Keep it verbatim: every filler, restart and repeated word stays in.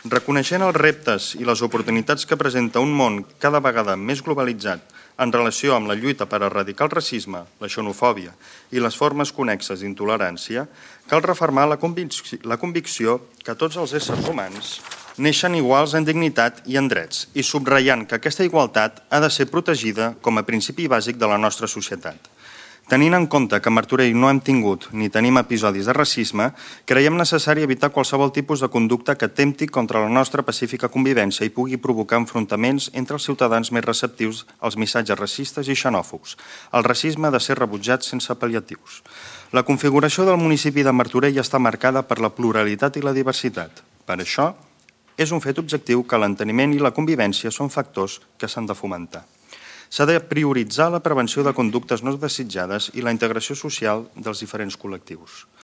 Reconeixent els reptes i les oportunitats que presenta un món cada vegada més globalitzat en relació amb la lluita per erradicar el racisme, la xenofòbia i les formes connexes d'intolerància, cal refermar la convicció, la convicció que tots els éssers humans neixen iguals en dignitat i en drets, i subratllant que aquesta igualtat ha de ser protegida com a principi bàsic de la nostra societat. Tenint en compte que a Martorell no hem tingut ni tenim episodis de racisme, creiem necessari evitar qualsevol tipus de conducta que atempti contra la nostra pacífica convivència i pugui provocar enfrontaments entre els ciutadans més receptius als missatges racistes i xenòfobs. El racisme ha de ser rebutjat sense pal·liatius. La configuració del municipi de Martorell està marcada per la pluralitat i la diversitat. Per això, és un fet objectiu que l'enteniment i la convivència són factors que s'han de fomentar. S'ha de prioritzar la prevenció de conductes no desitjades i la integració social dels diferents col·lectius.